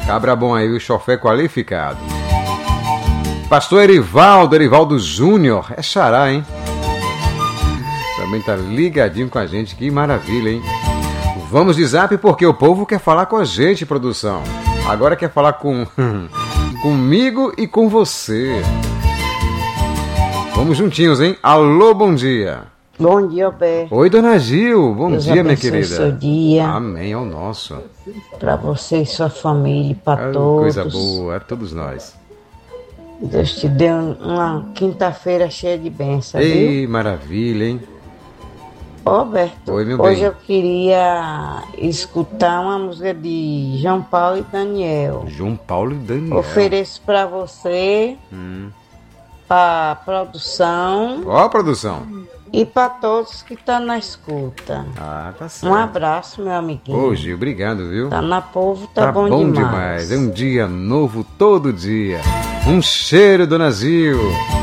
Cabra bom aí, o chofé qualificado. Pastor Erivaldo Júnior. É xará, hein? Também tá ligadinho com a gente. Que maravilha, hein? Vamos de zap porque o povo quer falar com a gente, produção. Agora quer falar comigo e com você. Vamos juntinhos, hein? Alô, bom dia. Bom dia, Bé. Oi, dona Gil. Bom Deus dia, minha querida. seu dia. Amém, é o nosso. Para você e sua família, para todos. Coisa boa, é todos nós. Deus te dê uma quinta-feira cheia de bênçãos, Ei, viu? maravilha, hein? Roberto, Oi, meu hoje bem. eu queria escutar uma música de João Paulo e Daniel. João Paulo e Daniel. Ofereço para você, para produção. Ó, produção. E para todos que estão na escuta. Ah, tá certo. Um abraço, meu amiguinho. Ô, Gil, obrigado, viu? Tá na povo, tá bom demais. É um dia novo todo dia. Um cheiro, dona Gil.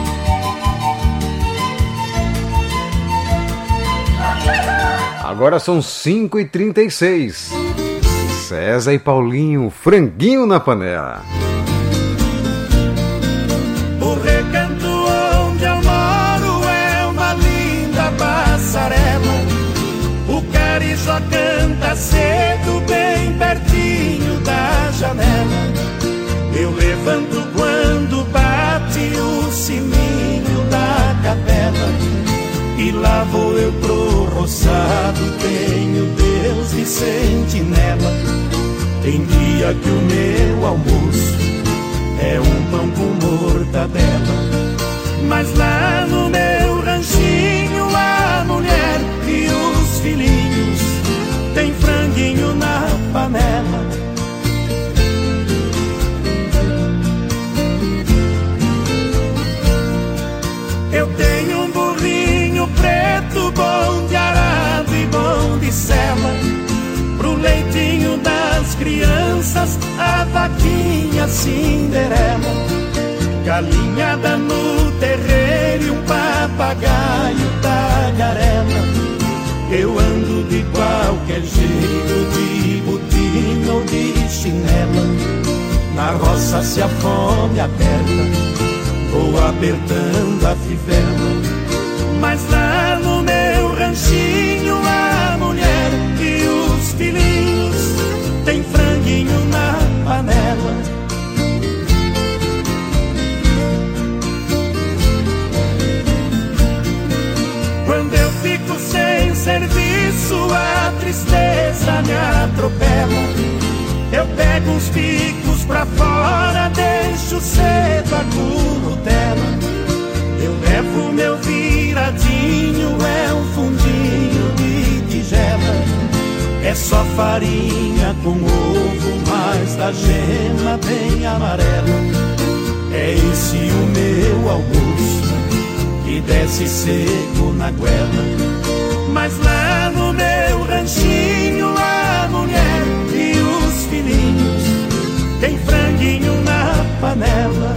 Agora são 5h36. César e Paulinho, franguinho na panela. O recanto onde eu moro é uma linda passarela. O carijó canta cedo, bem pertinho da janela. Eu levanto quando bate o sininho da capela. E lá vou eu pro roçado, tenho Deus de sentinela. Tem dia que o meu almoço é um pão com mortadela. Mas lá no meu ranchinho a mulher e os filhinhos tem franguinho na panela. Eu tenho um burrinho preto, bom de arado e bom de sela. Pro leitinho das crianças, a vaquinha Cinderela. Galinhada no terreiro e um papagaio tagarela. Eu ando de qualquer jeito, de botina ou de chinela. Na roça se a fome aperta, vou apertando a fivela. Mas lá no meu ranchinho a mulher e os filhinhos tem franguinho na panela. Quando eu fico sem serviço a tristeza me atropela. Eu pego uns picos pra fora, deixo cedo a curutela. Eu levo meu viradinho, é um fundinho de tigela. É só farinha com ovo, mas da gema bem amarela. É esse o meu almoço, que desce seco na goela. Mas lá no meu ranchinho a mulher e os filhinhos tem franguinho na panela.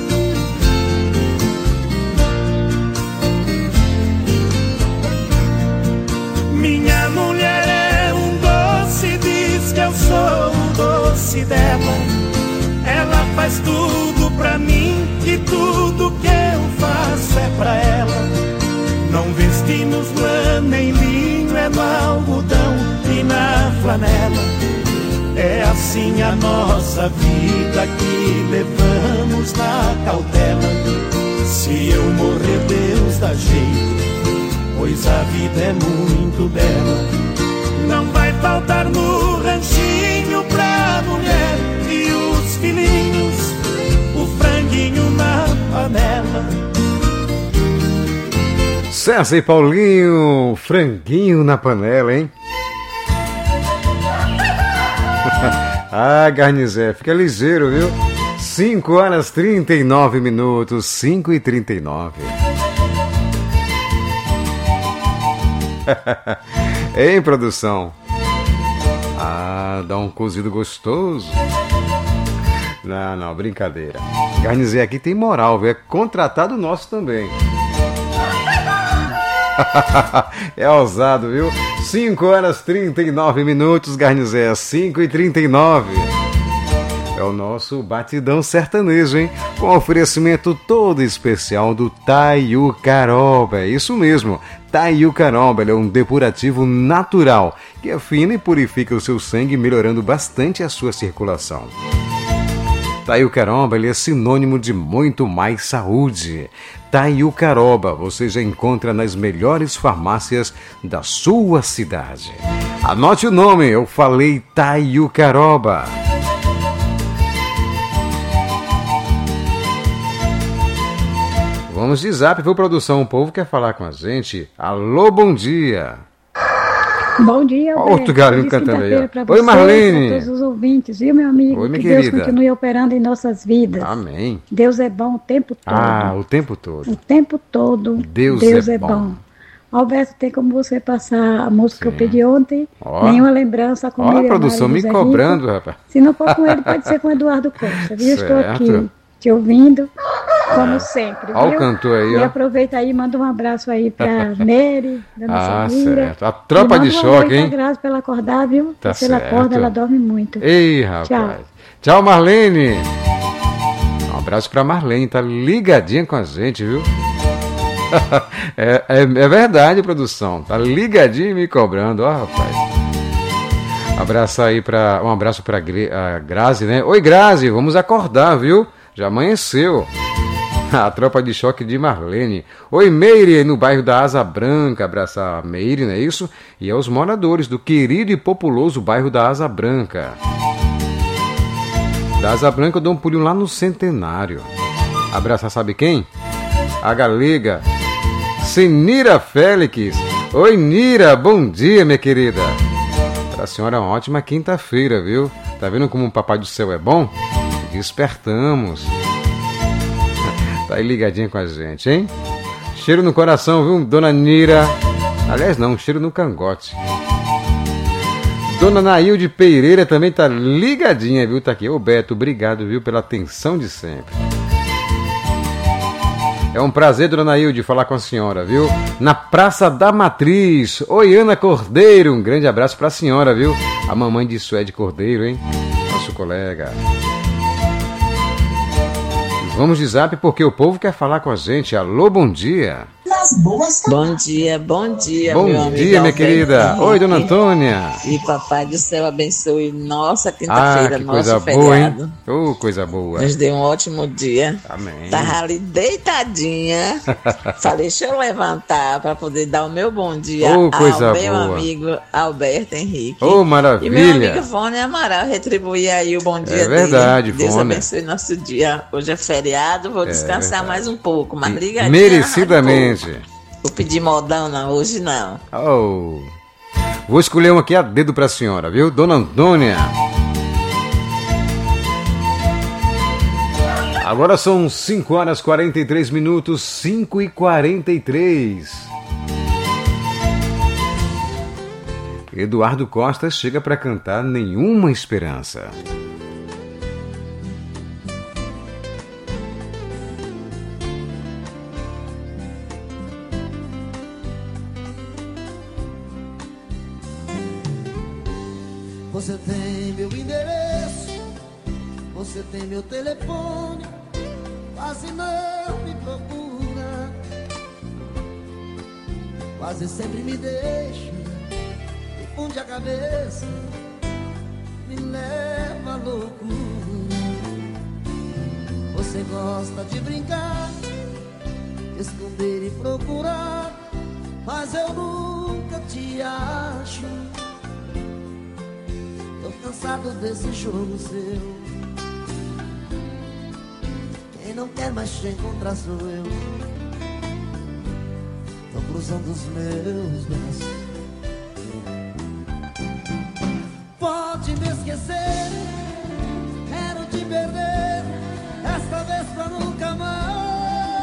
Minha mulher é um doce, diz que eu sou o doce dela. Ela faz tudo pra mim e tudo que eu faço é pra ela. Não vestimos lã nem linho, é no algodão e na flanela. É assim a nossa vida que levamos na cautela. Se eu morrer, Deus dá jeito, pois a vida é muito bela. Não vai faltar no ranchinho pra mulher e os filhinhos o franguinho na panela. César e Paulinho, franguinho na panela, hein? Ah, Garnizé, fica ligeiro, viu? 5h39, 5h39. Hein, produção? Ah, dá um cozido gostoso. Não, brincadeira. Garnizé aqui tem moral, viu? É contratado nosso também. É ousado, viu? 5h39, Garnizé, 5h39. É o nosso batidão sertanejo, hein? Com oferecimento todo especial do Taiucaroba. É isso mesmo, Taiucaroba é um depurativo natural que afina e purifica o seu sangue, melhorando bastante a sua circulação. Taiucaroba é sinônimo de muito mais saúde. Taiucaroba você já encontra nas melhores farmácias da sua cidade. Anote o nome, eu falei Taiucaroba. Vamos de zap, viu, produção? O povo quer falar com a gente. Alô, bom dia. Bom dia, Alberto. Outro galinho cantando aí. Oi, Marlene. Para todos os ouvintes, viu, meu amigo? Oi, minha que querida. Deus continue operando em nossas vidas. Amém. Deus é bom o tempo todo. Ah, o tempo todo. O tempo todo. Deus é bom. Alberto, tem como você passar a música que eu pedi ontem? Ó. Nenhuma lembrança com Ó, a produção me cobrando, rapaz. Se não for com ele, pode ser com o Eduardo Costa. Viu? Certo. Estou aqui te ouvindo, como sempre. Ó, o cantor aí, E ó. aproveita aí e manda um abraço aí pra Mary, Dona Samira. Certo. A tropa de choque, hein? Graças pela acordar, viu? Tá Se ela certo. acorda, ela dorme muito. Ei, rapaz. Tchau, Marlene. Um abraço pra Marlene, tá ligadinha com a gente, viu? É verdade, produção. Tá ligadinho e me cobrando, ó, rapaz. Um abraço pra Grazi, né? Oi, Grazi, vamos acordar, viu? Já amanheceu. A tropa de choque de Marlene. Oi, Meire, no bairro da Asa Branca. Abraçar a Meire, não é isso? E aos moradores do querido e populoso bairro da Asa Branca. Da Asa Branca eu dou um pulinho lá no Centenário. Abraçar sabe quem? A galega Senira Félix. Oi, Nira, bom dia, minha querida. Para a senhora, uma ótima quinta-feira, viu? Tá vendo como o Papai do Céu é bom? Despertamos. Tá aí ligadinha com a gente, hein? Cheiro no coração, viu, dona Nira? Aliás, não, cheiro no cangote. Dona Nailde Pereira também tá ligadinha, viu? Tá aqui. Ô, Beto, obrigado, viu, pela atenção de sempre. É um prazer, dona Nailde, falar com a senhora, viu? Na Praça da Matriz. Oi, Ana Cordeiro. Um grande abraço pra senhora, viu? A mamãe de Suede Cordeiro, hein? Nosso colega. Vamos de zap porque o povo quer falar com a gente. Alô, bom dia. Bom dia, bom dia, bom meu amigo. Bom dia, minha querida. Oi, dona Antônia. E Papai do Céu abençoe nossa quinta-feira, que nosso coisa feriado. boa, hein? Oh, coisa boa. Nos dê um ótimo dia. Amém. Tava ali deitadinha. Falei, deixa eu levantar para poder dar o meu bom dia coisa ao meu boa. amigo Alberto Henrique. Oh, maravilha. E meu amigo Fone Amaral retribuir aí o bom dia dele. É verdade, Deus Fone. abençoe nosso dia. Hoje é feriado, vou descansar mais um pouco, mas ligadinha. Merecidamente. Vou pedir modão, não, hoje não. Oh. Vou escolher um aqui a dedo pra senhora, viu? Dona Antônia. Agora são 5 horas 43 minutos, 5h43. Eduardo Costa chega pra cantar Nenhuma Esperança. Você tem meu endereço, você tem meu telefone, quase não me procura, quase sempre me deixa, me funde a cabeça, me leva à loucura. Você gosta de brincar, esconder e procurar, mas eu nunca te acho. Tô cansado desse jogo seu. Quem não quer mais te encontrar sou eu. Tô cruzando os meus braços. Pode me esquecer, quero te perder, esta vez pra nunca mais.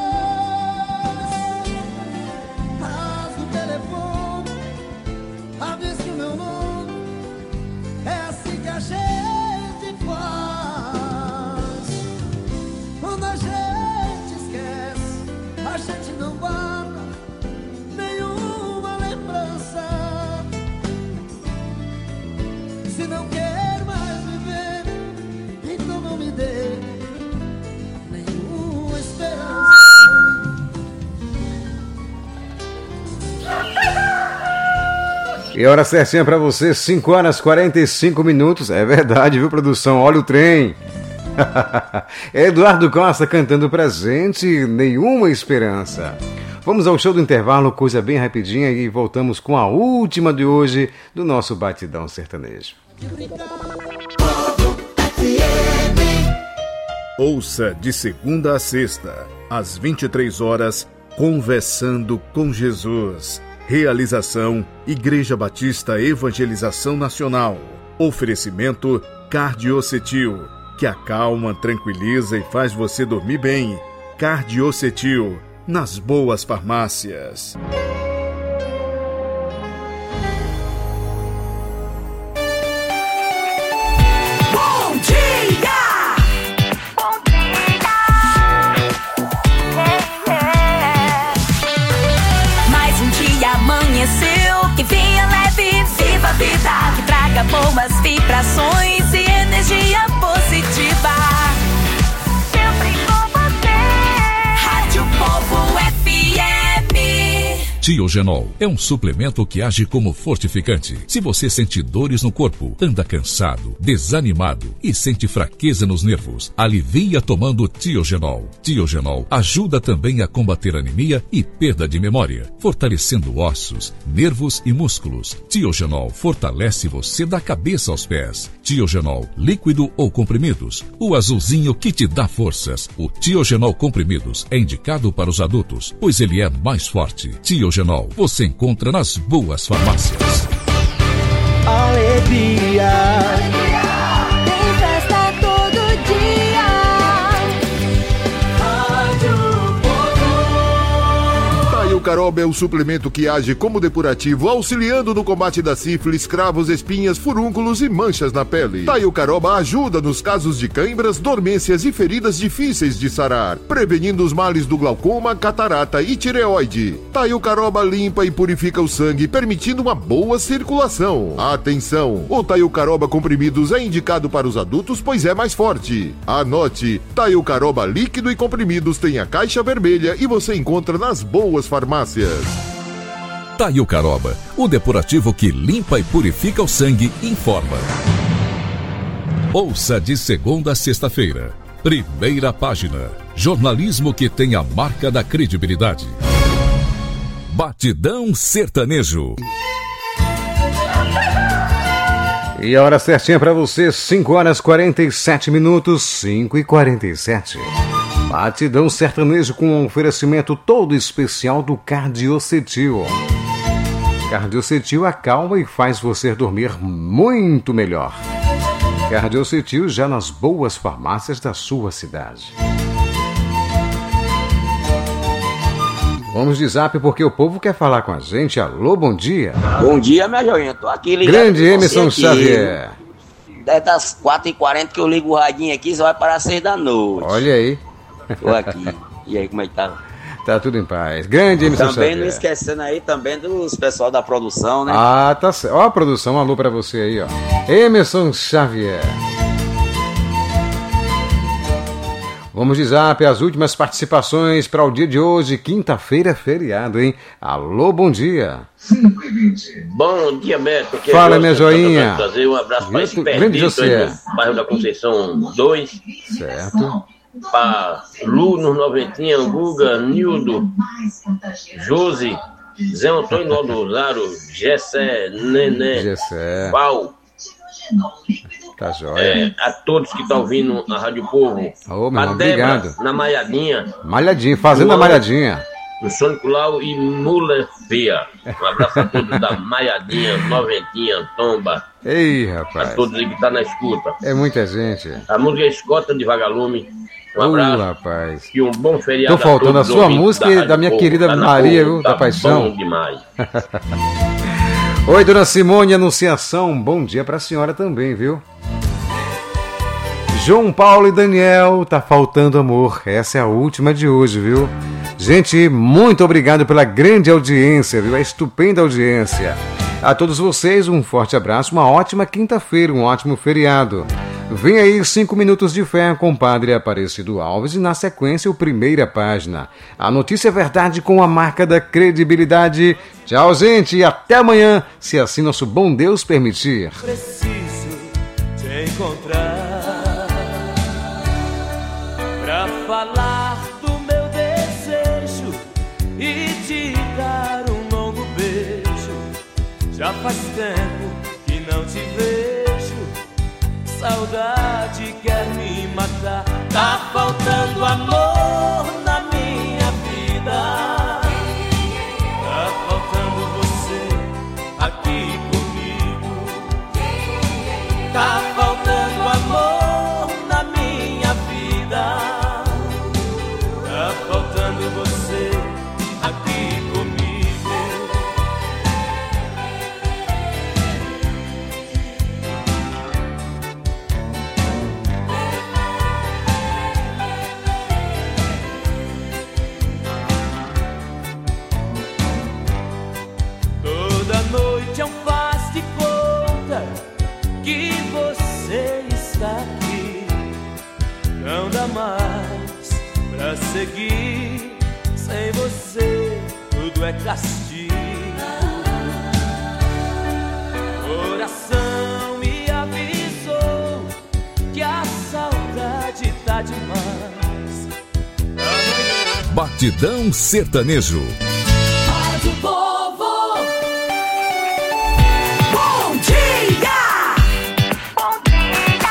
Rasga o telefone, avisa que o meu nome é assim que a gente faz. Quando a gente esquece, a gente não guarda nenhuma lembrança. me dê nenhuma esperança. E hora certinha pra você, 5 horas 45 minutos. É verdade, viu, produção? Olha o trem. Eduardo Costa cantando pra gente, Nenhuma Esperança. Vamos ao show do intervalo, coisa bem rapidinha, e voltamos com a última de hoje do nosso Batidão Sertanejo. Ouça de segunda a sexta, às 23 horas, Conversando com Jesus. Realização Igreja Batista Evangelização Nacional. Oferecimento Cardiocetil, que acalma, tranquiliza e faz você dormir bem. Cardiocetil, nas boas farmácias. Bom dia! Bom dia! Mais um dia amanheceu, que venha leve, viva a vida, que traga boas vibrações e energia positiva. Sempre com você. Rádio Povo FM. Tiogenol é um suplemento que age como fortificante. Se você sente dores no corpo, anda cansado, desanimado e sente fraqueza nos nervos, alivia tomando Tiogenol. Tiogenol ajuda também a combater anemia e perda de memória, fortalecendo ossos, nervos e músculos. Tiogenol fortalece você da cabeça aos pés. Tiogenol, líquido ou comprimidos, o azulzinho que te dá forças. O Tiogenol comprimidos é indicado para os adultos, pois ele é mais forte. Tiogenol você encontra nas boas farmácias. Alegria. Tem festa todo dia. Rádio Povo. Taiucaroba é o suplemento que age como depurativo, auxiliando no combate da sífilis, cravos, espinhas, furúnculos e manchas na pele. Taiucaroba ajuda nos casos de cãibras, dormências e feridas difíceis de sarar, prevenindo os males do glaucoma, catarata e tireoide. Taiucaroba limpa e purifica o sangue, permitindo uma boa circulação. Atenção! O Taiucaroba comprimidos é indicado para os adultos, pois é mais forte. Anote: Taiucaroba líquido e comprimidos tem a caixa vermelha e você encontra nas boas farmácias. Taiucaroba, o depurativo que limpa e purifica o sangue, informa. Ouça de segunda a sexta-feira. Primeira página. Jornalismo que tem a marca da credibilidade. Batidão Sertanejo. E a hora certinha para você, 5 horas 47 minutos, 5h47. Batidão Sertanejo com um oferecimento todo especial do Cardiocetil. Cardiocetil acalma e faz você dormir muito melhor. Cardiocetil já nas boas farmácias da sua cidade. Vamos de zap porque o povo quer falar com a gente. Alô, bom dia. Bom dia, minha joinha. Tô aqui ligado. Grande Emerson Xavier. Desde das 4h40 que eu ligo o radinho aqui, só vai para as 6 da noite. Olha aí. Tô aqui. E aí, como é que tá? Tá tudo em paz. Grande Emerson Xavier. Também não esquecendo aí também dos pessoal da produção, né? Ah, tá certo. Ó a produção, um alô pra você aí, ó. Emerson Xavier. Vamos de zap, as últimas participações para o dia de hoje, quinta-feira, feriado, hein? Alô, bom dia. Bom dia, Beto. Aqui fala, é minha joinha. Trazer um abraço para esse grande José. No bairro da Conceição 2. Certo. Para Lu, nos Noventinha, Guga, Nildo, Josi, Zé Antônio Nodosaro, Gessé, Nené, Gessé. Pau. Tá jóia. A todos que estão ouvindo a Rádio Povo. Ô, meu a irmão, Débora, obrigado. na Malhadinha. Malhadinha, fazendo a Malhadinha. No Sônico Lau e Mula Feia. Um abraço a todos da Malhadinha, Noventinha, Tomba. Ei, rapaz. A todos que estão na escuta. É muita gente. A música Escota de Vagalume. Um abraço. Rapaz. E um bom feriado. Tô faltando a sua música e da minha querida Maria, viu? Da Paixão. Bom demais. Oi, dona Simone Anunciação. Bom dia pra senhora também, viu? João Paulo e Daniel, tá faltando amor. Essa é a última de hoje, viu? Gente, muito obrigado pela grande audiência, viu? A estupenda audiência. A todos vocês, um forte abraço, uma ótima quinta-feira, um ótimo feriado. Vem aí 5 minutos de fé com o Padre Aparecido Alves e na sequência o Primeira Página. A notícia é verdade com a marca da credibilidade. Tchau, gente, e até amanhã, se assim nosso bom Deus permitir. Preciso te encontrar pra falar do meu desejo e te dar um longo beijo. Já faz tempo que não te vejo, saudade quer me matar. Tá faltando amor na minha vida. Tá faltando você aqui comigo. Tá faltando amor na minha vida. Tá faltando você aqui comigo. Toda noite eu faço de conta que você está aqui. Não dá mais pra seguir. Sem você tudo é castigo. Coração me avisou que a saudade tá demais. Batidão Sertanejo. Rádio Povo. Bom dia! Bom dia!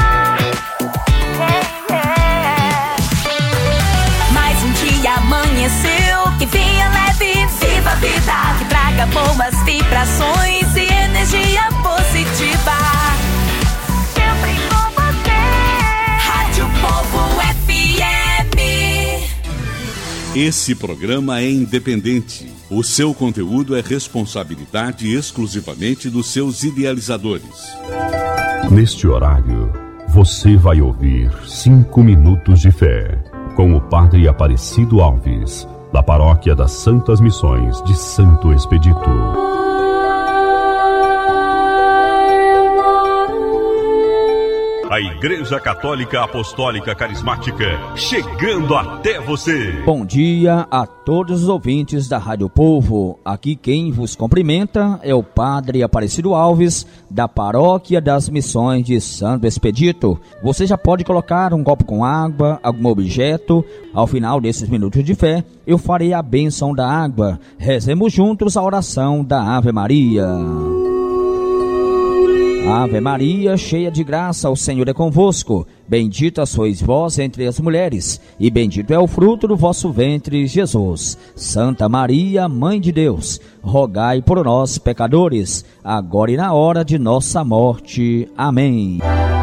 Mais um dia amanheceu, que vinha leve, viva a vida, que traga boas vibrações e energia positiva. Sempre com você. Rádio Povo FM. Esse programa é independente. O seu conteúdo é responsabilidade exclusivamente dos seus idealizadores. Neste horário, você vai ouvir 5 minutos de fé com o Padre Aparecido Alves, da Paróquia das Santas Missões de Santo Expedito. A Igreja Católica Apostólica Carismática, chegando até você. Bom dia a todos os ouvintes da Rádio Povo. Aqui quem vos cumprimenta é o Padre Aparecido Alves, da Paróquia das Missões de Santo Expedito. Você já pode colocar um copo com água, algum objeto. Ao final desses minutos de fé, eu farei a bênção da água. Rezemos juntos a oração da Ave Maria. Ave Maria, cheia de graça, o Senhor é convosco. Bendita sois vós entre as mulheres, e bendito é o fruto do vosso ventre, Jesus. Santa Maria, Mãe de Deus, rogai por nós, pecadores, agora e na hora de nossa morte. Amém.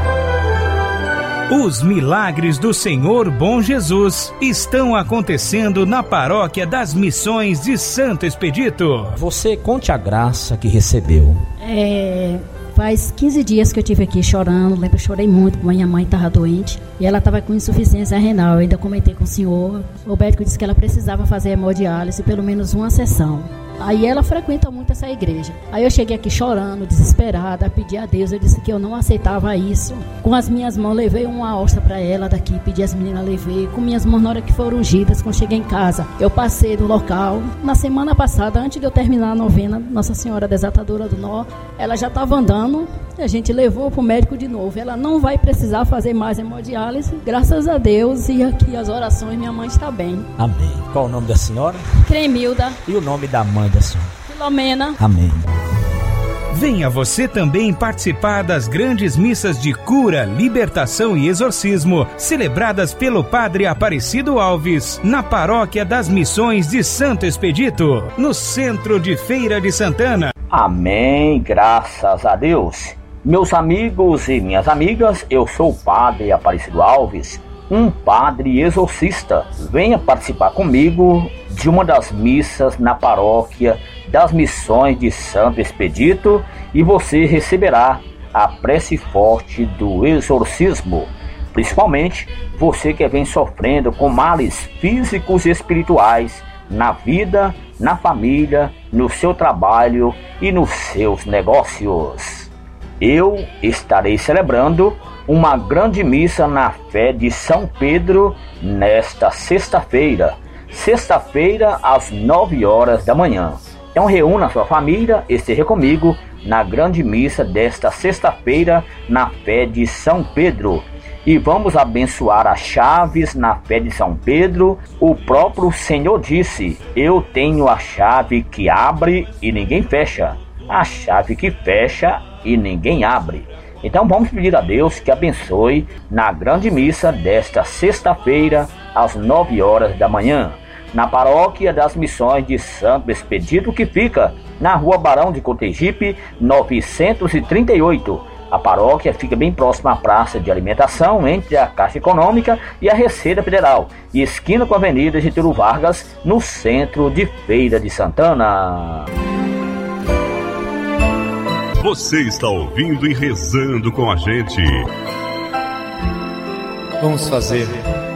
Os milagres do Senhor Bom Jesus estão acontecendo na Paróquia das Missões de Santo Expedito. Você conte a graça que recebeu. Faz 15 dias que eu estive aqui chorando, lembro, eu chorei muito, porque minha mãe estava doente e ela estava com insuficiência renal. Eu ainda comentei com o senhor, o médico disse que ela precisava fazer hemodiálise, pelo menos uma sessão. Aí ela frequenta muito essa igreja. Aí eu cheguei aqui chorando, desesperada, a pedir a Deus. Eu disse que eu não aceitava isso. Com as minhas mãos, levei uma hóstia para ela daqui, pedi as meninas, levei. Com minhas mãos, na hora que foram ungidas, quando cheguei em casa, eu passei do local. Na semana passada, antes de eu terminar a novena, Nossa Senhora Desatadora do Nó, ela já estava andando. A gente levou para o médico de novo. Ela não vai precisar fazer mais hemodiálise, graças a Deus. E aqui as orações, minha mãe está bem. Amém. Qual o nome da senhora? Cremilda. E o nome da mãe da senhora? Filomena. Amém. Venha você também participar das grandes missas de cura, libertação e exorcismo celebradas pelo Padre Aparecido Alves na Paróquia das Missões de Santo Expedito, no centro de Feira de Santana. Amém, graças a Deus. Meus amigos e minhas amigas, eu sou o Padre Aparecido Alves, um padre exorcista. Venha participar comigo de uma das missas na Paróquia das Missões de Santo Expedito e você receberá a prece forte do exorcismo. Principalmente você que vem sofrendo com males físicos e espirituais na vida, na família, no seu trabalho e nos seus negócios. Eu estarei celebrando uma grande missa na fé de São Pedro nesta sexta-feira. Sexta-feira, às 9 horas da manhã. Então reúna a sua família e esteja comigo na grande missa desta sexta-feira na fé de São Pedro. E vamos abençoar as chaves na fé de São Pedro. O próprio Senhor disse: eu tenho a chave que abre e ninguém fecha, a chave que fecha e ninguém abre. Então vamos pedir a Deus que abençoe na grande missa desta sexta-feira às 9 horas da manhã, na Paróquia das Missões de Santo Expedito, que fica na Rua Barão de Cotegipe, 938. A paróquia fica bem próxima à praça de alimentação, entre a Caixa Econômica e a Receita Federal, e esquina com a Avenida Getúlio Vargas, no centro de Feira de Santana. Você está ouvindo e rezando com a gente. Vamos fazer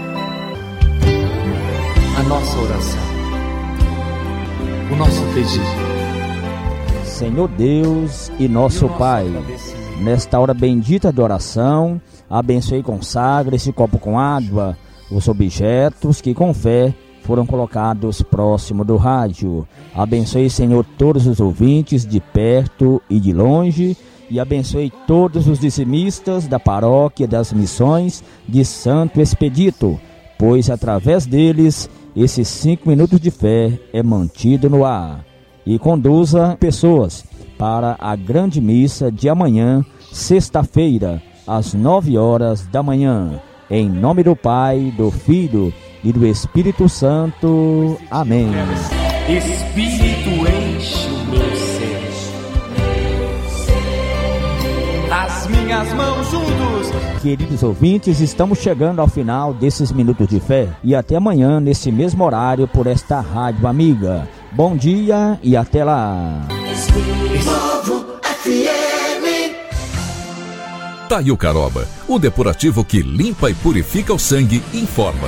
a nossa oração, o nosso pedido. Senhor Deus e nosso Pai, nesta hora bendita de oração, abençoe e consagra esse copo com água, os objetos que com fé foram colocados próximo do rádio. Abençoe, Senhor, todos os ouvintes de perto e de longe, e abençoe todos os dizimistas da Paróquia das Missões de Santo Expedito, pois através deles esses 5 minutos de fé é mantido no ar. E conduza pessoas para a grande missa de amanhã, sexta-feira, às 9 horas da manhã. Em nome do Pai, do Filho e do Espírito Santo. Amém. Espírito enche o meu ser, as minhas mãos juntos. Queridos ouvintes, estamos chegando ao final desses minutos de fé e até amanhã nesse mesmo horário por esta rádio amiga. Bom dia e até lá. Taio Caroba, o depurativo que limpa e purifica o sangue, informa.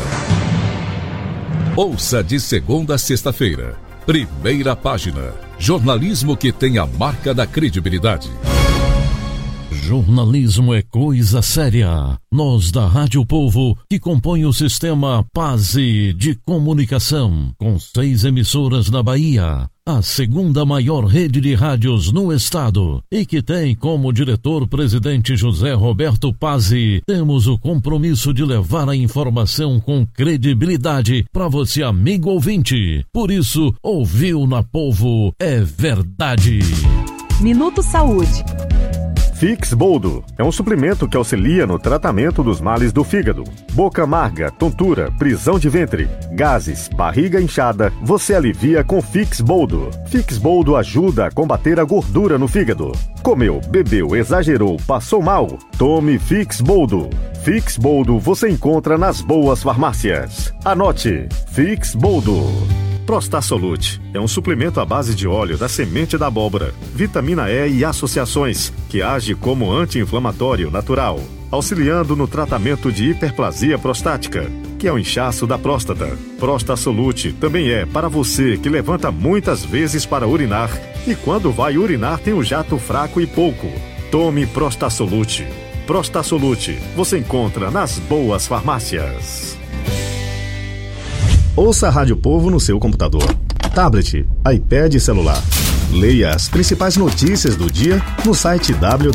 Ouça de segunda a sexta-feira. Primeira página. Jornalismo que tem a marca da credibilidade. Jornalismo é coisa séria. Nós da Rádio Povo, que compõe o sistema Pase de Comunicação, com 6 emissoras na Bahia, a segunda maior rede de rádios no estado, e que tem como diretor-presidente José Roberto Pazzi, temos o compromisso de levar a informação com credibilidade para você, amigo ouvinte. Por isso, ouviu na Povo é verdade. Minuto Saúde. Fix Boldo é um suplemento que auxilia no tratamento dos males do fígado. Boca amarga, tontura, prisão de ventre, gases, barriga inchada, você alivia com Fix Boldo. Fix Boldo ajuda a combater a gordura no fígado. Comeu, bebeu, exagerou, passou mal? Tome Fix Boldo. Fix Boldo você encontra nas boas farmácias. Anote, Fix Boldo. Prostasolute é um suplemento à base de óleo da semente da abóbora, vitamina E e associações, que age como anti-inflamatório natural, auxiliando no tratamento de hiperplasia prostática, que é o inchaço da próstata. Prostasolute também é para você que levanta muitas vezes para urinar e quando vai urinar tem o jato fraco e pouco. Tome Prostasolute. Prostasolute você encontra nas boas farmácias. Ouça a Rádio Povo no seu computador, tablet, iPad e celular. Leia as principais notícias do dia no site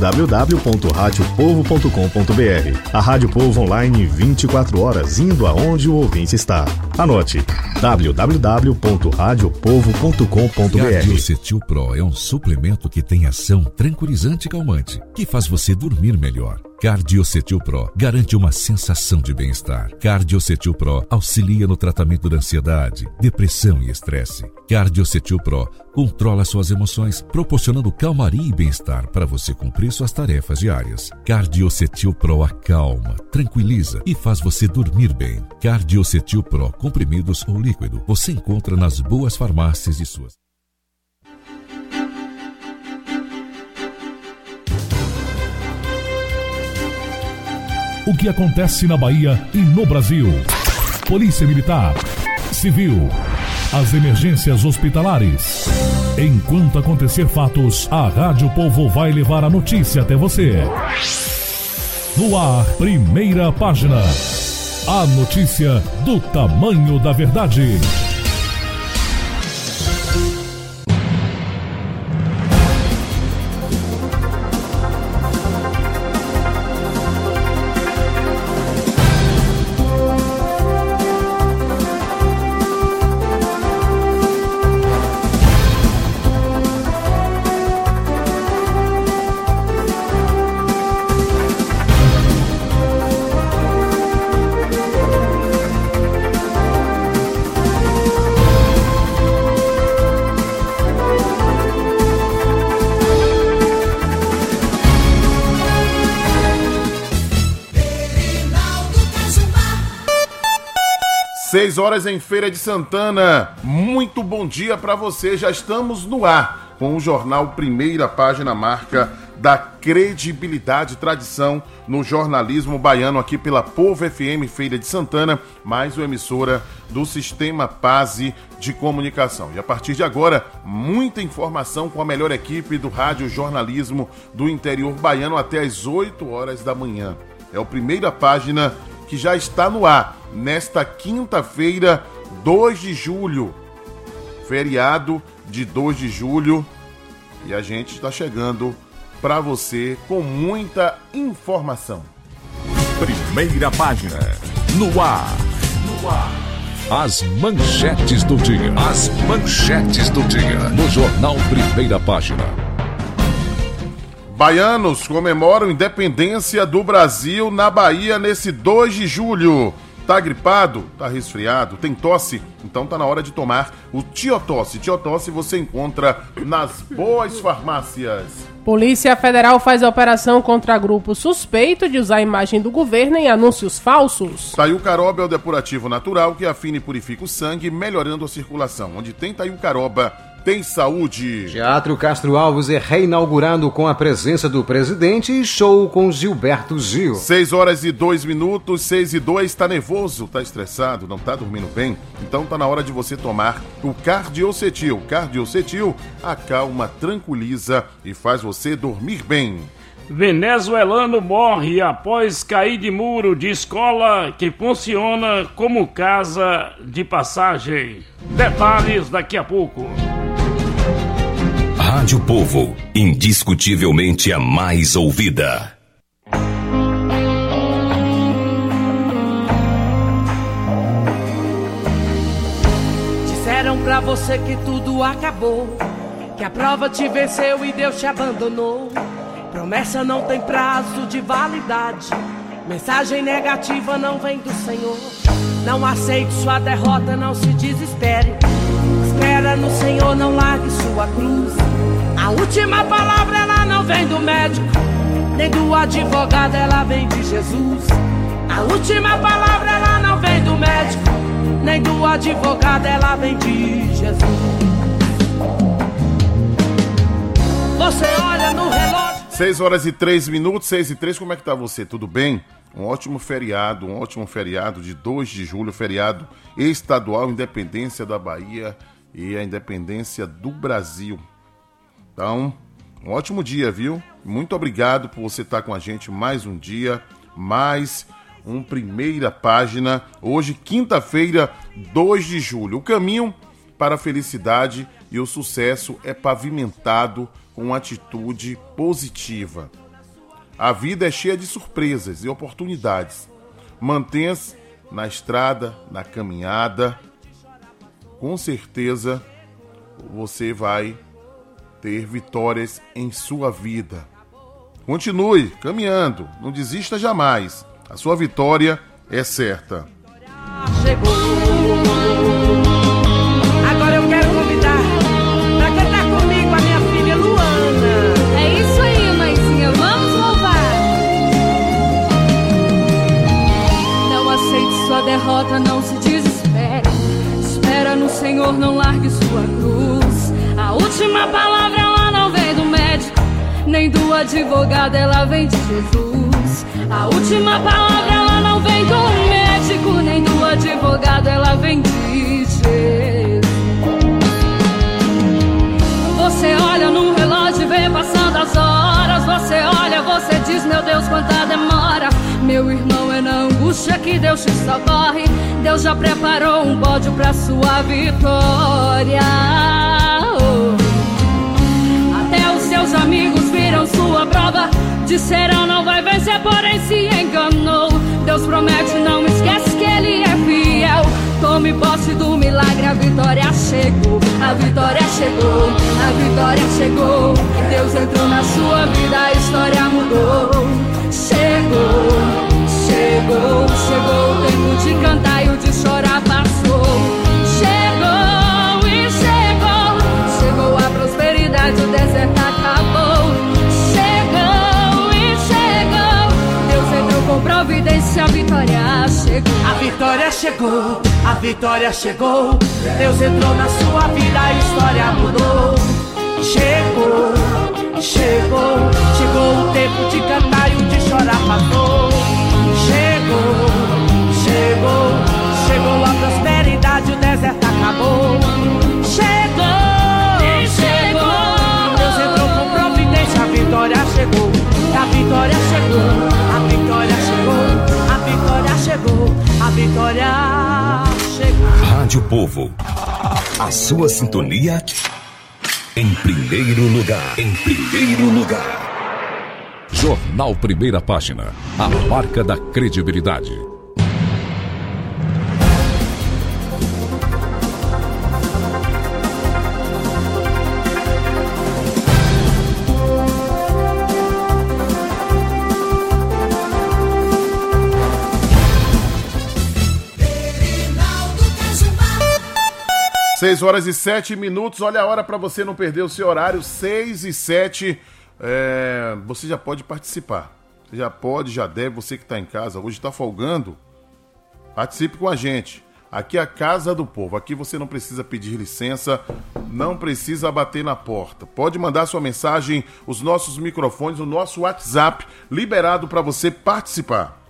www.radiopovo.com.br. A Rádio Povo online 24 horas, indo aonde o ouvinte está. Anote, www.radiopovo.com.br. Cardiocetil Pro é um suplemento que tem ação tranquilizante e calmante, que faz você dormir melhor. Cardiocetil Pro garante uma sensação de bem-estar. Cardiocetil Pro auxilia no tratamento da ansiedade, depressão e estresse. Cardiocetil Pro controla suas emoções, proporcionando calmaria e bem-estar para você cumprir suas tarefas diárias. Cardiocetil Pro acalma, tranquiliza e faz você dormir bem. Cardiocetil Pro, comprimidos ou líquido, você encontra nas boas farmácias de suas. O que acontece na Bahia e no Brasil? Polícia Militar, Civil, as emergências hospitalares. Enquanto acontecer fatos, a Rádio Povo vai levar a notícia até você. No ar, primeira página. A notícia do tamanho da verdade. Seis horas em Feira de Santana. Muito bom dia para você. Já estamos no ar com o jornal Primeira Página, marca da credibilidade e tradição no jornalismo baiano, aqui pela Povo FM Feira de Santana, mais uma emissora do Sistema Paz de Comunicação. E a partir de agora, muita informação com a melhor equipe do rádio jornalismo do interior baiano até às 8 horas da manhã. É o Primeira Página que já está no ar nesta quinta-feira, 2 de julho, feriado de 2 de julho, e a gente está chegando para você com muita informação. Primeira Página, no ar. As manchetes do dia. As manchetes do dia, no jornal Primeira Página. Baianos comemoram independência do Brasil na Bahia nesse 2 de julho. Tá gripado? Tá resfriado? Tem tosse? Então tá na hora de tomar o Tiotosse. Tiotosse você encontra nas boas farmácias. Polícia Federal faz a operação contra grupo suspeito de usar a imagem do governo em anúncios falsos. Taiucaroba é o depurativo natural que afina e purifica o sangue, melhorando a circulação. Onde tem Taiucaroba, tem saúde. Teatro Castro Alves é reinaugurado com a presença do presidente e show com Gilberto Gil. 6 horas e 2 minutos, 6 e 2, tá nervoso, tá estressado, não tá dormindo bem? Então tá na hora de você tomar o Cardiocetil. Cardiocetil acalma, tranquiliza e faz você dormir bem. Venezuelano morre após cair de muro de escola que funciona como casa de passagem. Detalhes daqui a pouco. Rádio Povo, indiscutivelmente a mais ouvida. Disseram pra você que tudo acabou, que a prova te venceu e Deus te abandonou. Promessa não tem prazo de validade, mensagem negativa não vem do Senhor. Não aceite sua derrota, não se desespere. Espera no Senhor, não largue sua cruz. A última palavra ela não vem do médico, nem do advogado, ela vem de Jesus. A última palavra ela não vem do médico, nem do advogado, ela vem de Jesus. Você olha no relógio. 6 horas e 3 minutos, 6 e 3, como é que tá você? Tudo bem? Um ótimo feriado de 2 de julho, feriado estadual, independência da Bahia e a independência do Brasil. Então, um ótimo dia, viu? Muito obrigado por você estar com a gente mais um dia, mais um Primeira Página. Hoje, quinta-feira, 2 de julho. O caminho para a felicidade e o sucesso é pavimentado com atitude positiva. A vida é cheia de surpresas e oportunidades. Mantenha-se na estrada, na caminhada. Com certeza você vai ter vitórias em sua vida. Continue caminhando, não desista jamais. A sua vitória é certa. Chegou. Agora eu quero convidar para cantar comigo a minha filha Luana. É isso aí, mãezinha, vamos louvar. Não aceite sua derrota, não se desespere. Espera no Senhor, não largue sua cruz. A última palavra ela não vem do médico, nem do advogado, ela vem de Jesus. A última palavra ela não vem do médico, nem do advogado, ela vem de Jesus. Você olha no relógio e vê passando as horas. Você olha, você diz, meu Deus, quanta demora. Puxa que Deus te socorre, Deus já preparou um pódio pra sua vitória. Até os seus amigos viram sua prova, disseram não vai vencer, porém se enganou. Deus promete, não esquece que Ele é fiel. Tome posse do milagre, a vitória chegou. A vitória chegou, a vitória chegou. Deus entrou na sua vida, a história mudou. Chegou, chegou, chegou o tempo de cantar e o de chorar passou. Chegou e chegou, chegou a prosperidade, o deserto acabou. Chegou e chegou, Deus entrou com providência, a vitória chegou. A vitória chegou, a vitória chegou. Deus entrou na sua vida, a história mudou. Chegou, chegou, chegou o tempo de cantar e o de chorar passou. Chegou, chegou, chegou a prosperidade, o deserto acabou. Chegou, e chegou, Deus entrou com providência, a vitória chegou. A vitória chegou, a vitória chegou, a vitória chegou, a vitória chegou. Rádio Povo, a sua sintonia em primeiro lugar. Em primeiro lugar. Jornal Primeira Página, a marca da credibilidade. Seis horas e 7 minutos, olha a hora para você não perder o seu horário, 6 e 7, você já pode participar, você já pode, já deve, você que está em casa, hoje está folgando, participe com a gente, aqui é a Casa do Povo, aqui você não precisa pedir licença, não precisa bater na porta, pode mandar sua mensagem, os nossos microfones, o nosso WhatsApp, liberado para você participar.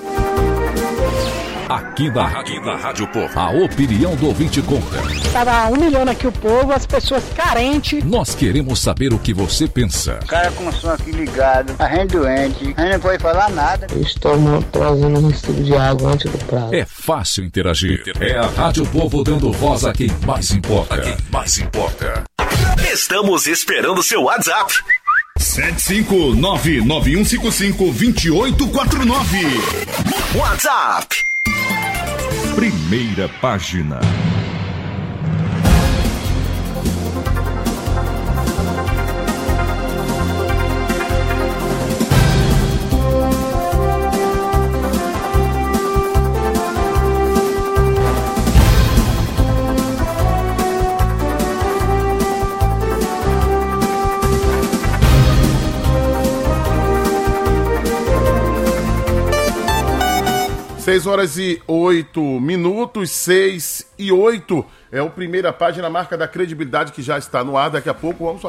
Aqui na Rádio Povo, a opinião do ouvinte conta. Estava humilhando aqui o povo, as pessoas carentes. Nós queremos saber o que você pensa. O cara com o som aqui ligado, a gente doente, a gente não pode falar nada. Estamos trazendo um recibo de água antes do prazo. É fácil interagir. É a Rádio Povo dando voz a quem mais importa. A quem mais importa. Estamos esperando seu WhatsApp. 75991552849. WhatsApp. Primeira Página. Seis horas e 8 minutos, 6 e 8, é o Primeira Página, marca da credibilidade que já está no ar. Daqui a pouco vamos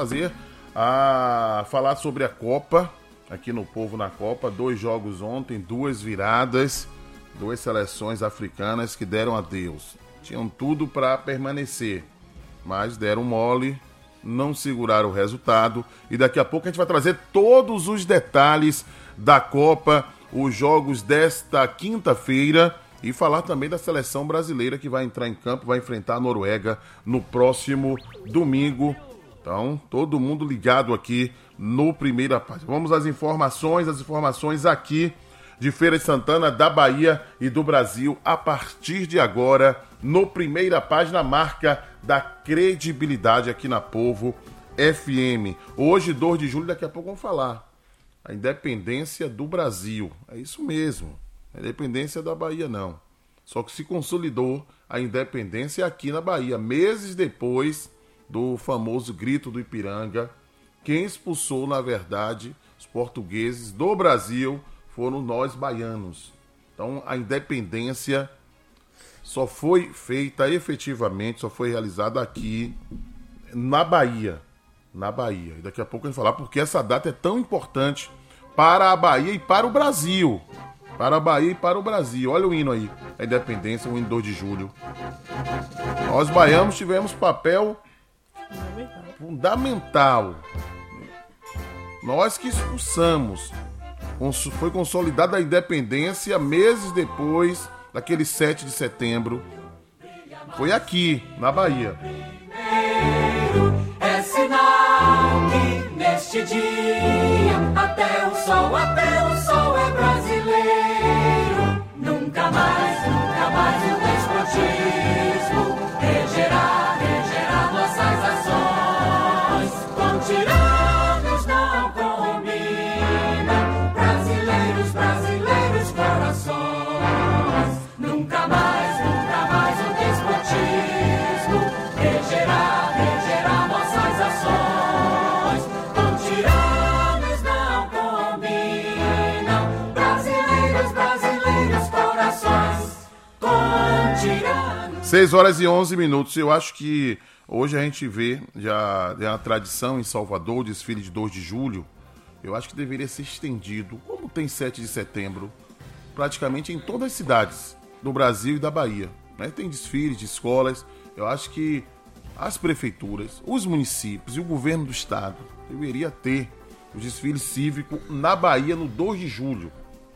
falar sobre a Copa, aqui no Povo na Copa, 2 jogos ontem, 2 viradas, 2 seleções africanas que deram adeus. Tinham tudo para permanecer, mas deram mole, não seguraram o resultado, e daqui a pouco a gente vai trazer todos os detalhes da Copa, os jogos desta quinta-feira e falar também da seleção brasileira que vai entrar em campo, vai enfrentar a Noruega no próximo domingo. Então, todo mundo ligado aqui no Primeira Página. Vamos às informações aqui de Feira de Santana, da Bahia e do Brasil, a partir de agora, no Primeira Página, marca da credibilidade aqui na Povo FM. Hoje, 2 de julho, daqui a pouco vamos falar. A independência do Brasil. É isso mesmo. A independência da Bahia, não. Só que se consolidou a independência aqui na Bahia, meses depois do famoso grito do Ipiranga. Quem expulsou, na verdade, os portugueses do Brasil foram nós baianos. Então, a independência só foi feita efetivamente, só foi realizada aqui na Bahia. Na Bahia. E daqui a pouco a gente vai falar porque essa data é tão importante para a Bahia e para o Brasil. Para a Bahia e para o Brasil. Olha o hino aí, a independência, o hino 2 de julho. Nós baianos tivemos papel fundamental. Nós que expulsamos foi consolidada a independência meses depois daquele 7 de setembro. Foi aqui, na Bahia. É sinal que neste dia até o sol é brasileiro. Nunca mais o despotismo regerá nossas ações. Com tiranos não combina, brasileiros corações. Nunca mais o despotismo regerá nossas ações. Com tiranos não combinam, brasileiros corações. Com tiranos. 6h11. Eu acho que hoje a gente vê já a tradição em Salvador, o desfile de 2 de julho. Eu acho que deveria ser estendido, como tem 7 de setembro, praticamente em todas as cidades do Brasil e da Bahia, né? Tem desfiles de escolas. Eu acho que as prefeituras, os municípios e o governo do estado deveria ter o desfile cívico na Bahia no 2 de julho.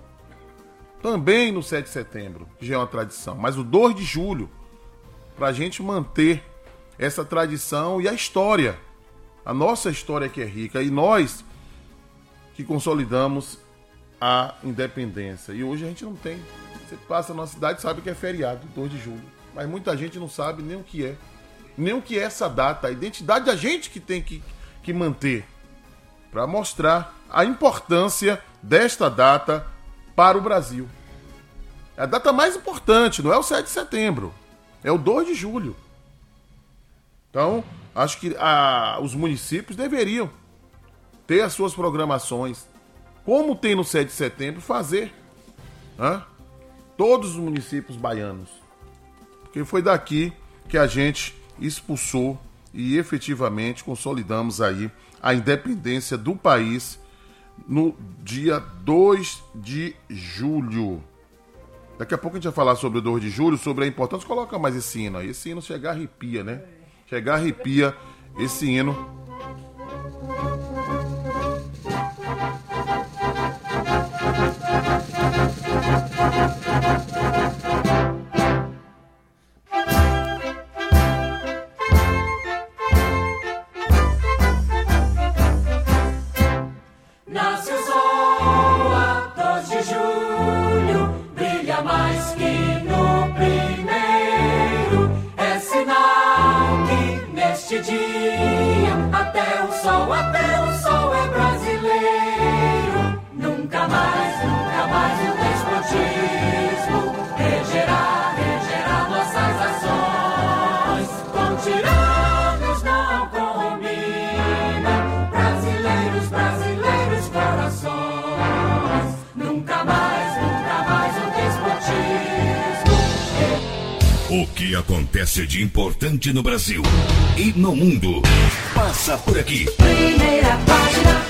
Também no 7 de setembro, que já é uma tradição, mas o 2 de julho, para a gente manter essa tradição e a história, a nossa história que é rica, e nós que consolidamos a independência. E hoje a gente não tem. Você passa na cidade e sabe que é feriado, 2 de julho. Mas muita gente não sabe nem o que é essa data. A identidade da gente que tem que manter para mostrar a importância desta data para o Brasil. É a data mais importante, não é o 7 de setembro, é o 2 de julho. Então, acho que os municípios deveriam ter as suas programações, como tem no 7 de setembro, fazer, né? Todos os municípios baianos. Porque foi daqui que a gente expulsou e efetivamente consolidamos aí a independência do país no dia 2 de julho. Daqui a pouco a gente vai falar sobre o 2 de julho, sobre a importância. Coloca mais esse hino aí. Esse hino chega arrepia, né? Chega arrepia esse hino. Nasce o sol a 2 de julho, brilha mais que no primeiro. É sinal que neste dia até o sol é brasileiro. Nunca mais o despotismo regerá nossas ações. Com tiranos não combina, brasileiros corações. Nunca mais o despotismo. O que acontece de importante no Brasil e no mundo passa por aqui. Primeira página.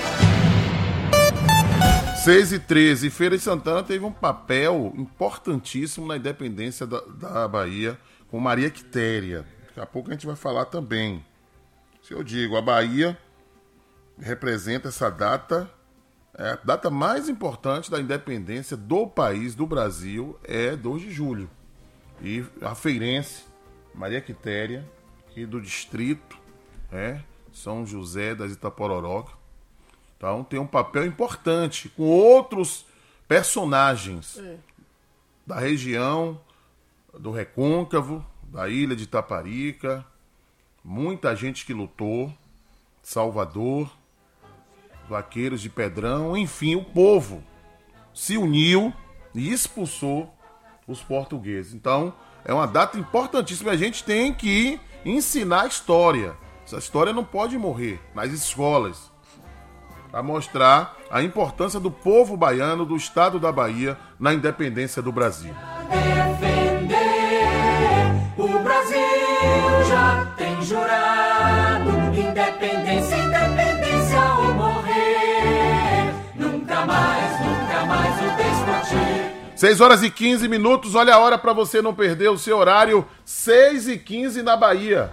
6h13, Feira de Santana teve um papel importantíssimo na independência da Bahia com Maria Quitéria. Daqui a pouco a gente vai falar também. Se eu digo, a Bahia representa essa data, a data mais importante da independência do país, do Brasil, é 2 de julho. E a feirense, Maria Quitéria, aqui do distrito, São José das Itapororoca. Então tem um papel importante com outros personagens da região, do Recôncavo, da ilha de Itaparica, muita gente que lutou, Salvador, vaqueiros de Pedrão, enfim, o povo se uniu e expulsou os portugueses. Então é uma data importantíssima, a gente tem que ensinar a história. Essa história não pode morrer nas escolas, para mostrar a importância do povo baiano, do estado da Bahia, na independência do Brasil. Defender o Brasil já tem jurado, independência ou morrer. Nunca mais o despotismo. 6h15, olha a hora para você não perder o seu horário, 6h15 na Bahia.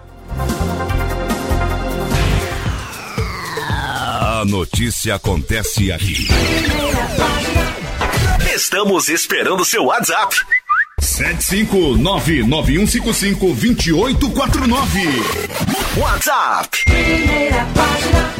A notícia acontece aqui. Primeira página. Estamos esperando seu WhatsApp. 75991552849. WhatsApp. Primeira página.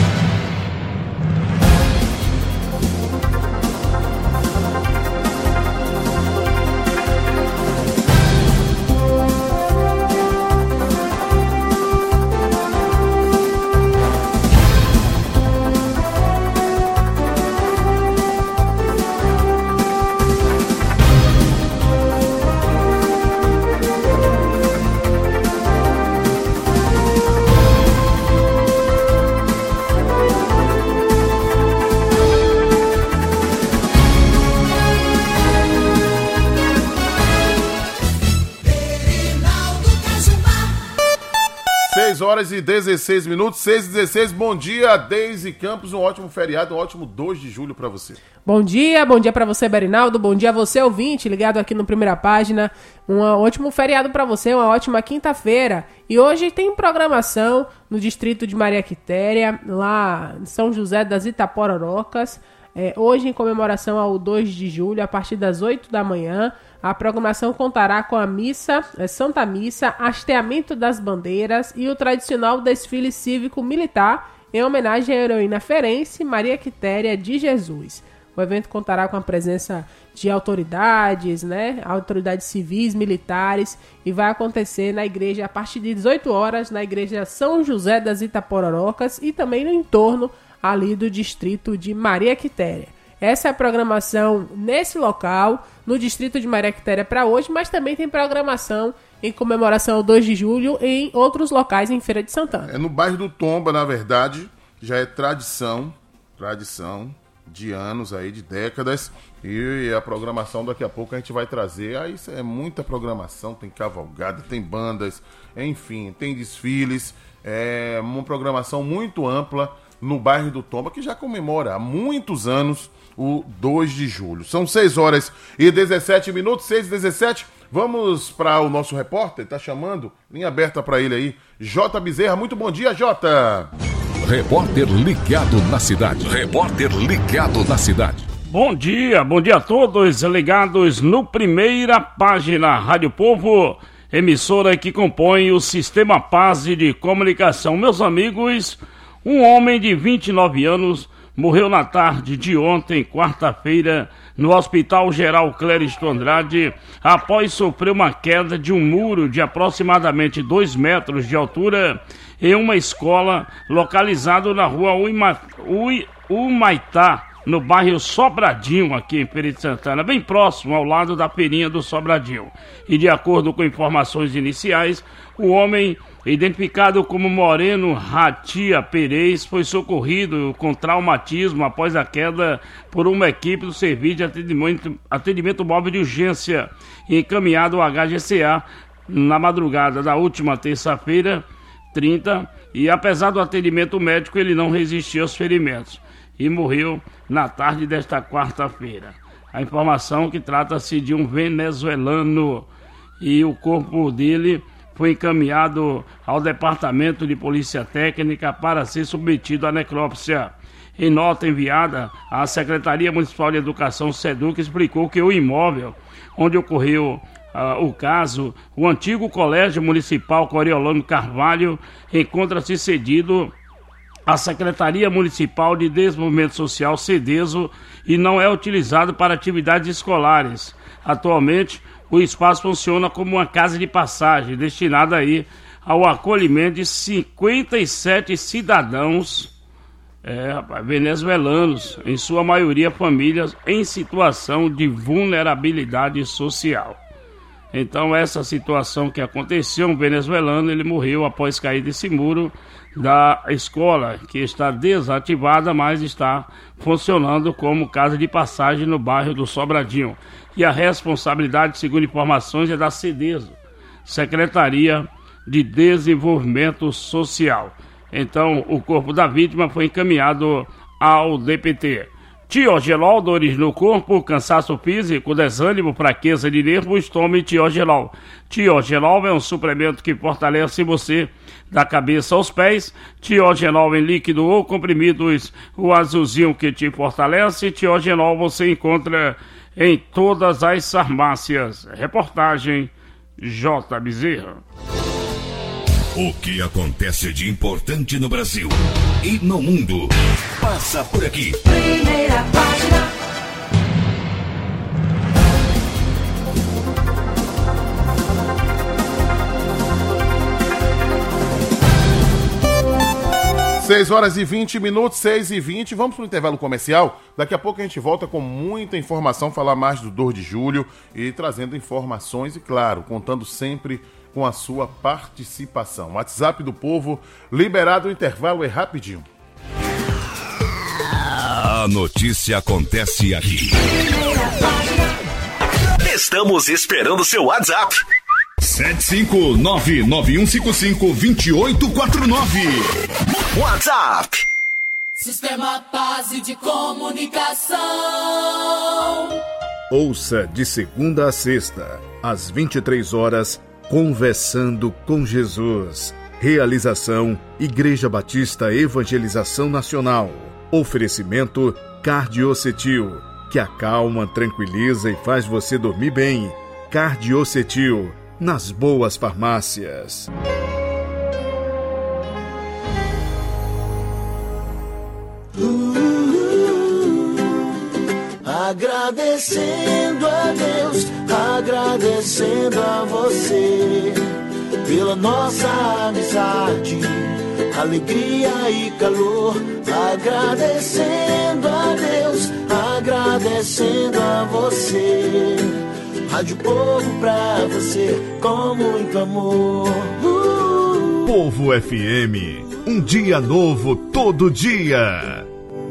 Horas e 16 minutos, 6h16, bom dia, Deise Campos, um ótimo feriado, um ótimo 2 de julho pra você. Bom dia pra você, Berinaldo, bom dia a você, ouvinte, ligado aqui no Primeira Página, um ótimo feriado pra você, uma ótima quinta-feira, e hoje tem programação no distrito de Maria Quitéria, lá em São José das Itapororocas, hoje em comemoração ao 2 de julho, a partir das 8 da manhã, a programação contará com a missa, Santa Missa, hasteamento das bandeiras e o tradicional desfile cívico-militar em homenagem à heroína ferense Maria Quitéria de Jesus. O evento contará com a presença de autoridades, autoridades civis, militares, e vai acontecer na igreja a partir de 18 horas, na igreja São José das Itapororocas e também no entorno ali do distrito de Maria Quitéria. Essa é a programação nesse local, no distrito de Maria Quitéria para hoje, mas também tem programação em comemoração ao 2 de julho em outros locais em Feira de Santana. No bairro do Tomba, na verdade, já é tradição de anos aí, de décadas, e a programação daqui a pouco a gente vai trazer. Aí é muita programação, tem cavalgada, tem bandas, enfim, tem desfiles, é uma programação muito ampla no bairro do Tomba, que já comemora há muitos anos o 2 de julho. São 6 horas e 17 minutos, 6h17. Vamos para o nosso repórter, tá chamando, linha aberta para ele aí, J. Bezerra. Muito bom dia, Jota. Repórter ligado na cidade. Repórter ligado na cidade. Bom dia a todos ligados no Primeira Página Rádio Povo, emissora que compõe o Sistema Paz de Comunicação. Meus amigos, um homem de 29 anos morreu na tarde de ontem, quarta-feira, no Hospital Geral Cléristo Andrade, após sofrer uma queda de um muro de aproximadamente 2 metros de altura em uma escola localizada na rua Humaitá, no bairro Sobradinho, aqui em Feira de Santana, bem próximo ao lado da feirinha do Sobradinho. E de acordo com informações iniciais, o homem, identificado como Moreno Ratia Perez, foi socorrido com traumatismo após a queda por uma equipe do Serviço de Atendimento Móvel de Urgência e encaminhado ao HGCA na madrugada da última terça-feira, 30, e apesar do atendimento médico, ele não resistiu aos ferimentos e morreu na tarde desta quarta-feira. A informação que trata-se de um venezuelano e o corpo dele foi encaminhado ao Departamento de Polícia Técnica para ser submetido à necrópsia. Em nota enviada, a Secretaria Municipal de Educação, SEDUC, explicou que o imóvel onde ocorreu o caso, o antigo Colégio Municipal Coriolano Carvalho, encontra-se cedido à Secretaria Municipal de Desenvolvimento Social, CEDESO, e não é utilizado para atividades escolares. Atualmente, o espaço funciona como uma casa de passagem, destinada aí ao acolhimento de 57 cidadãos venezuelanos, em sua maioria famílias em situação de vulnerabilidade social. Então, essa situação que aconteceu, um venezuelano, ele morreu após cair desse muro da escola, que está desativada, mas está funcionando como casa de passagem no bairro do Sobradinho. E a responsabilidade, segundo informações, é da CEDESO, Secretaria de Desenvolvimento Social. Então, o corpo da vítima foi encaminhado ao DPT. Tiogelol, dores no corpo, cansaço físico, desânimo, fraqueza de nervos, tome Tiogelol. Tiogelol é um suplemento que fortalece você da cabeça aos pés. Tiogelol em líquido ou comprimidos, o azulzinho que te fortalece. Tiogelol você encontra em todas as farmácias. Reportagem J. Bezerra. O que acontece de importante no Brasil e no mundo passa por aqui. Primeira página. Seis horas e 20 minutos, 6h20. Vamos para o intervalo comercial. Daqui a pouco a gente volta com muita informação, falar mais do 2 de julho e trazendo informações e, claro, contando sempre com a sua participação. WhatsApp do Povo, liberado, o intervalo é rapidinho. A notícia acontece aqui. Estamos esperando seu WhatsApp. 75991552849. WhatsApp. Sistema Paz de Comunicação. Ouça de segunda a sexta, às 23 horas, Conversando com Jesus. Realização Igreja Batista Evangelização Nacional. Oferecimento Cardiocetil, que acalma, tranquiliza e faz você dormir bem. Cardiocetil, nas boas farmácias. Agradecendo a Deus, agradecendo a você pela nossa amizade, alegria e calor. Agradecendo a Deus, agradecendo a você. Rádio Povo pra você com muito amor. Povo FM, um dia novo todo dia.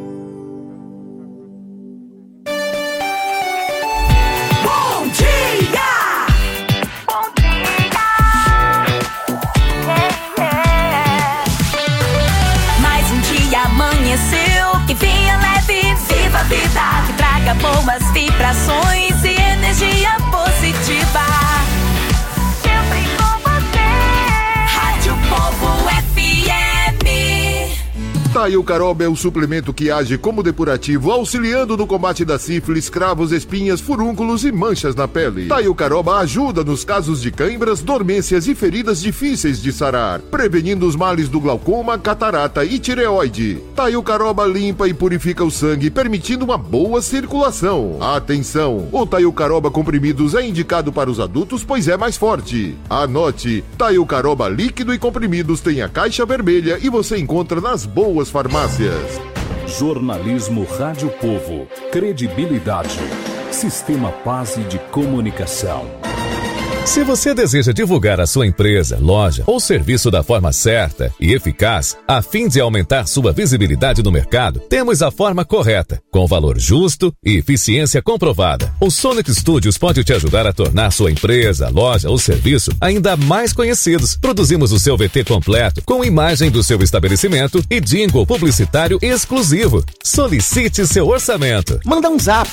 Que venha leve, viva a vida, que traga boas vibrações e energia positiva. Sempre com você. Rádio Povo FM. Taio Caroba é o suplemento que age como depurativo, auxiliando no combate da sífilis, cravos, espinhas, furúnculos e manchas na pele. Taio Caroba ajuda nos casos de cãibras, dormências e feridas difíceis de sarar, prevenindo os males do glaucoma, catarata e tireoide. Taio Caroba limpa e purifica o sangue, permitindo uma boa circulação. Atenção! O Taio Caroba comprimidos é indicado para os adultos, pois é mais forte. Anote: Taio Caroba líquido e comprimidos tem a caixa vermelha e você encontra nas boas farmácias. Jornalismo Rádio Povo. Credibilidade. Sistema Paz de Comunicação. Se você deseja divulgar a sua empresa, loja ou serviço da forma certa e eficaz, a fim de aumentar sua visibilidade no mercado, temos a forma correta, com valor justo e eficiência comprovada. O Sonic Studios pode te ajudar a tornar sua empresa, loja ou serviço ainda mais conhecidos. Produzimos o seu VT completo, com imagem do seu estabelecimento e jingle publicitário exclusivo. Solicite seu orçamento. Manda um zap,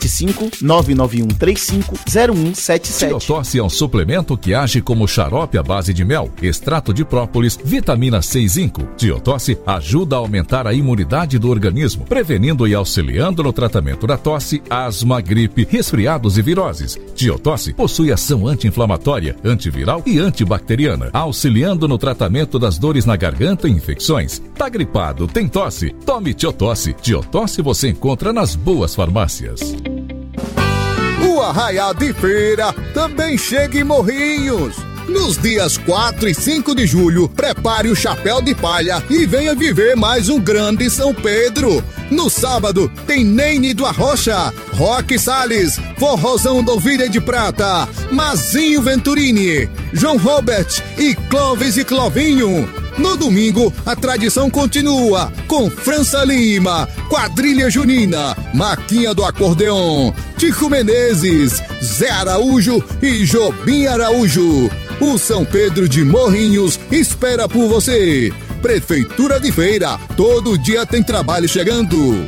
75991350177. Tiotosse é um suplemento que age como xarope à base de mel, extrato de própolis, vitamina C e zinco. Tiotosse ajuda a aumentar a imunidade do organismo, prevenindo e auxiliando no tratamento da tosse, asma, gripe, resfriados e viroses. Tiotosse possui ação anti-inflamatória, antiviral e antibacteriana, auxiliando no tratamento das dores na garganta e infecções. Tá gripado, tem tosse? Tome Tiotosse. Tiotosse você encontra nas boas farmácias. O Arraial de Feira também chega em Morrinhos. Nos dias 4 e 5 de julho, prepare o chapéu de palha e venha viver mais um grande São Pedro. No sábado, tem Neine do Arrocha, Roque Salles, Forrozão do Ovelha de Prata, Mazinho Venturini, João Robert e Clóvis e Clovinho. No domingo, a tradição continua com França Lima, Quadrilha Junina, Maquinha do Acordeon, Tico Menezes, Zé Araújo e Jobim Araújo. O São Pedro de Morrinhos espera por você. Prefeitura de Feira, todo dia tem trabalho chegando.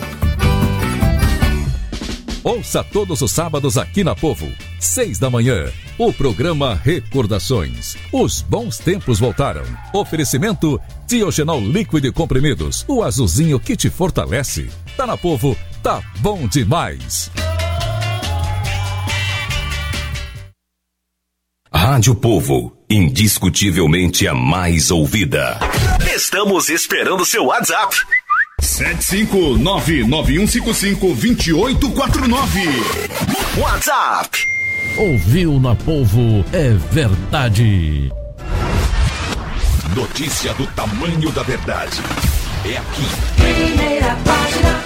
Ouça todos os sábados aqui na Povo, 6 da manhã, o programa Recordações. Os bons tempos voltaram. Oferecimento Diogenol líquido e comprimidos, o azulzinho que te fortalece. Tá na Povo, tá bom demais. Rádio Povo, indiscutivelmente a mais ouvida. Estamos esperando seu WhatsApp. 759-9155-2849. WhatsApp. Ouviu na Povo é verdade. Notícia do tamanho da verdade. É aqui. Primeira página.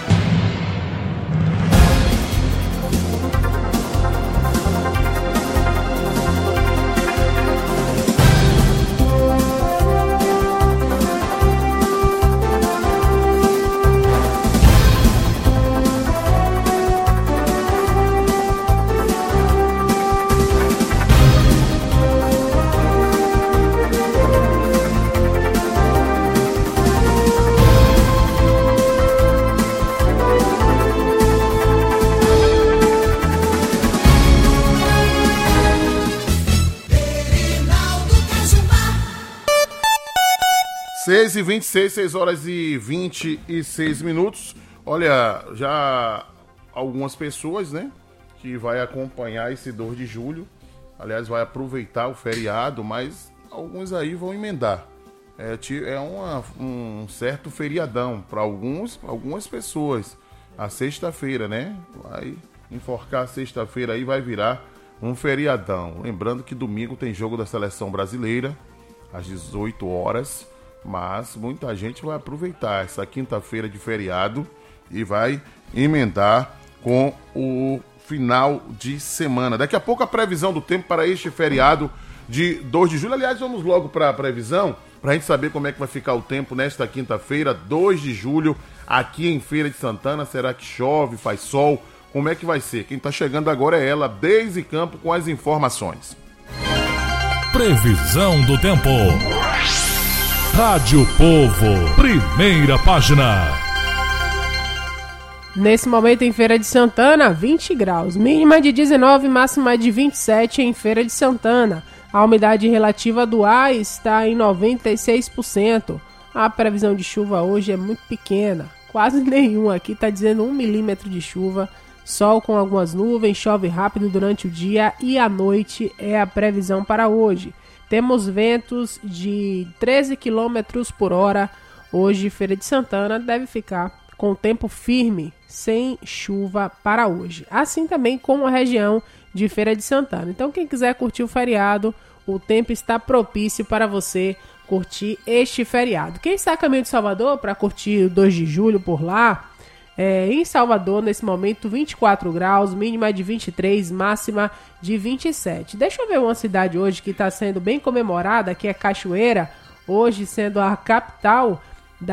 Seis e 26, 6 horas e 26 minutos. Olha, já algumas pessoas, né, que vai acompanhar esse 2 de julho. Aliás, vai aproveitar o feriado, mas alguns aí vão emendar. É um certo feriadão para algumas pessoas. A sexta-feira, né? Vai enforcar a sexta-feira aí, vai virar um feriadão. Lembrando que domingo tem jogo da Seleção Brasileira, às 18 horas. Mas muita gente vai aproveitar essa quinta-feira de feriado e vai emendar com o final de semana. Daqui a pouco a previsão do tempo para este feriado de 2 de julho. Aliás, vamos logo para a previsão, para a gente saber como é que vai ficar o tempo nesta quinta-feira, 2 de julho, aqui em Feira de Santana. Será que chove, faz sol? Como é que vai ser? Quem está chegando agora é ela, Deise Campo, com as informações. Previsão do tempo. Rádio Povo, primeira página. Nesse momento em Feira de Santana, 20 graus. Mínima de 19, máxima de 27 em Feira de Santana. A umidade relativa do ar está em 96%. A previsão de chuva hoje é muito pequena. Quase nenhum. Aqui está dizendo 1 milímetro de chuva. Sol com algumas nuvens, chove rápido durante o dia e à noite é a previsão para hoje. Temos ventos de 13 km por hora. Hoje, Feira de Santana deve ficar com tempo firme, sem chuva para hoje. Assim também como a região de Feira de Santana. Então, quem quiser curtir o feriado, o tempo está propício para você curtir este feriado. Quem está a caminho de Salvador para curtir o 2 de julho por lá, em Salvador, nesse momento, 24 graus, mínima de 23, máxima de 27. Deixa eu ver uma cidade hoje que está sendo bem comemorada, que é Cachoeira, hoje sendo a capital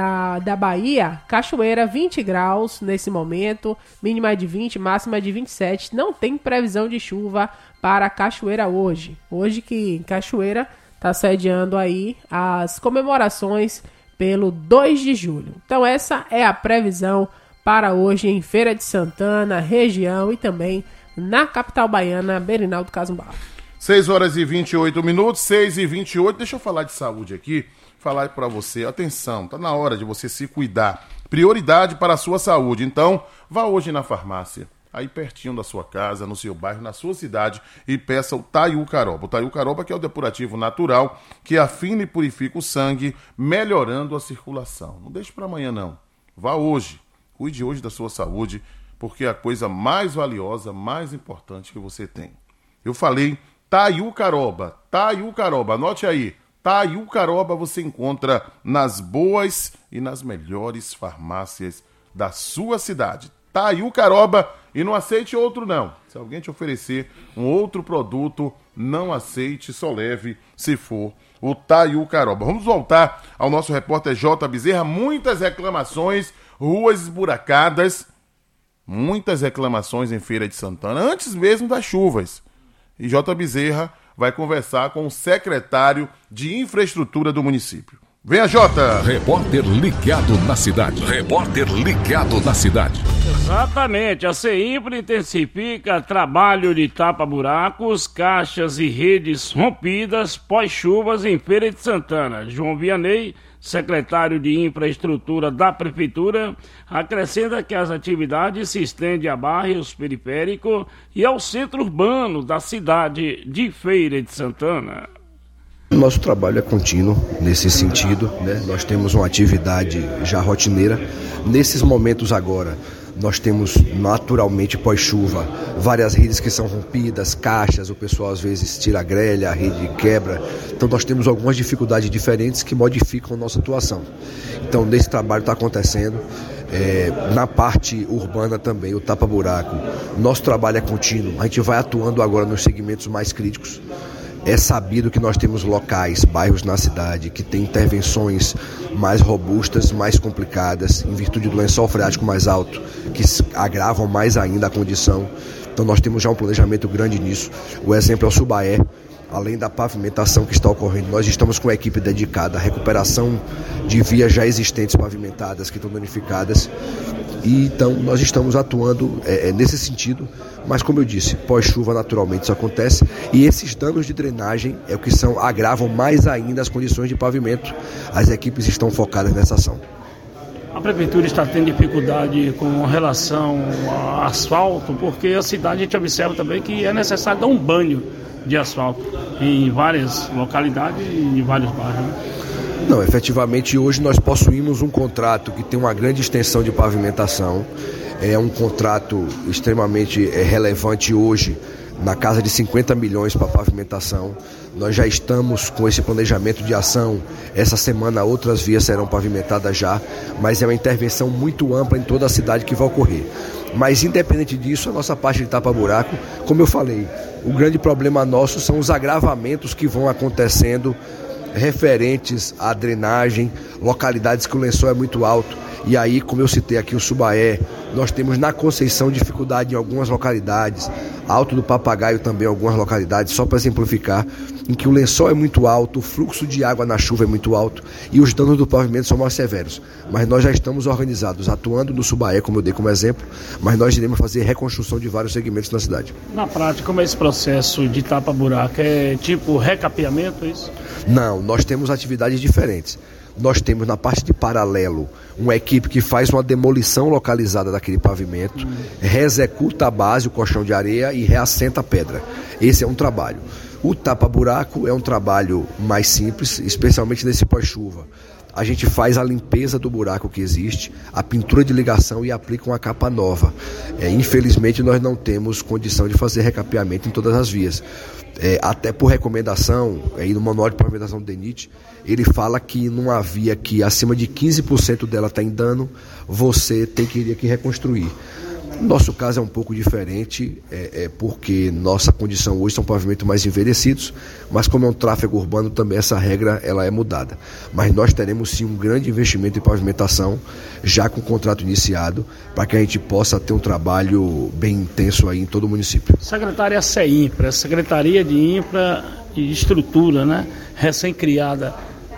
da Bahia. Cachoeira, 20 graus nesse momento, mínima de 20, máxima de 27. Não tem previsão de chuva para Cachoeira hoje. Hoje que Cachoeira está sediando aí as comemorações pelo 2 de julho. Então essa é a previsão para hoje em Feira de Santana, região e também na capital baiana, Berinal do Casumbá. 6 horas e 28 minutos, 6 e 28. Deixa eu falar de saúde aqui, falar para você. Atenção, tá na hora de você se cuidar. Prioridade para a sua saúde. Então, vá hoje na farmácia, aí pertinho da sua casa, no seu bairro, na sua cidade, e peça o Taiu Caroba. O Taiu Caroba, que é o depurativo natural que afina e purifica o sangue, melhorando a circulação. Não deixe para amanhã, não. Vá hoje. Cuide hoje da sua saúde, porque é a coisa mais valiosa, mais importante que você tem. Eu falei Taiu Caroba. Taiu Caroba, anote aí. Taiu Caroba você encontra nas boas e nas melhores farmácias da sua cidade. Taiu Caroba, e não aceite outro não. Se alguém te oferecer um outro produto, não aceite, só leve se for o Taiu Caroba. Vamos voltar ao nosso repórter J. Bezerra. Muitas reclamações, ruas esburacadas, muitas reclamações em Feira de Santana, antes mesmo das chuvas. E J. Bezerra vai conversar com o secretário de Infraestrutura do município. Venha, Jota! Repórter ligado na cidade. Repórter ligado na cidade. Exatamente, a CEINFRA intensifica trabalho de tapa-buracos, caixas e redes rompidas pós-chuvas em Feira de Santana. João Vianney, secretário de Infraestrutura da Prefeitura, acrescenta que as atividades se estendem a bairros periféricos e ao centro urbano da cidade de Feira de Santana. Nosso trabalho é contínuo nesse sentido, né? Nós temos uma atividade já rotineira. Nesses momentos agora, nós temos naturalmente pós-chuva várias redes que são rompidas, caixas, o pessoal às vezes tira a grelha, a rede quebra. Então nós temos algumas dificuldades diferentes que modificam a nossa atuação. Então nesse trabalho está acontecendo. Na parte urbana também, o tapa-buraco. Nosso trabalho é contínuo. A gente vai atuando agora nos segmentos mais críticos. É sabido que nós temos locais, bairros na cidade, que têm intervenções mais robustas, mais complicadas, em virtude do lençol freático mais alto, que agravam mais ainda a condição. Então nós temos já um planejamento grande nisso. O exemplo é o Subaé. Além da pavimentação que está ocorrendo, nós estamos com uma equipe dedicada à recuperação de vias já existentes pavimentadas, que estão danificadas. E então nós estamos atuando nesse sentido, mas como eu disse, pós-chuva naturalmente isso acontece, e esses danos de drenagem é o que agravam mais ainda as condições de pavimento. As equipes estão focadas nessa ação. A Prefeitura está tendo dificuldade com relação ao asfalto, porque a cidade, a gente observa também que é necessário dar um banho de asfalto em várias localidades e em vários bairros, né? Não, efetivamente hoje nós possuímos um contrato que tem uma grande extensão de pavimentação. É um contrato extremamente relevante hoje, na casa de 50 milhões para pavimentação. Nós já estamos com esse planejamento de ação. Essa semana outras vias serão pavimentadas já, mas é uma intervenção muito ampla em toda a cidade que vai ocorrer. Mas independente disso, a nossa parte de tapa-buraco, como eu falei, o grande problema nosso são os agravamentos que vão acontecendo referentes à drenagem, localidades que o lençol é muito alto. E aí, como eu citei aqui o Subaé, nós temos na Conceição dificuldade em algumas localidades, Alto do Papagaio também em algumas localidades, só para exemplificar, em que o lençol é muito alto, o fluxo de água na chuva é muito alto e os danos do pavimento são mais severos. Mas nós já estamos organizados, atuando no Subaé, como eu dei como exemplo, mas nós iremos fazer reconstrução de vários segmentos na cidade. Na prática, como é esse processo de tapa-buraco? É tipo recapeamento, é isso? Não, nós temos atividades diferentes. Nós temos na parte de paralelo uma equipe que faz uma demolição localizada daquele pavimento, reexecuta a base, o colchão de areia e reassenta a pedra. Esse é um trabalho. O tapa-buraco é um trabalho mais simples, especialmente nesse pós-chuva. A gente faz a limpeza do buraco que existe, a pintura de ligação e aplica uma capa nova. Infelizmente nós não temos condição de fazer recapeamento em todas as vias. Até por recomendação, aí no manual de pavimentação do DENIT, ele fala que numa via que acima de 15% dela está em dano, você teria que reconstruir. Nosso caso é um pouco diferente, porque nossa condição hoje são pavimentos mais envelhecidos, mas como é um tráfego urbano também essa regra ela é mudada. Mas nós teremos sim um grande investimento em pavimentação, já com o contrato iniciado, para que a gente possa ter um trabalho bem intenso aí em todo o município. Secretaria CEINFRA, Secretaria de Infra e Estrutura, né? Recém-criada,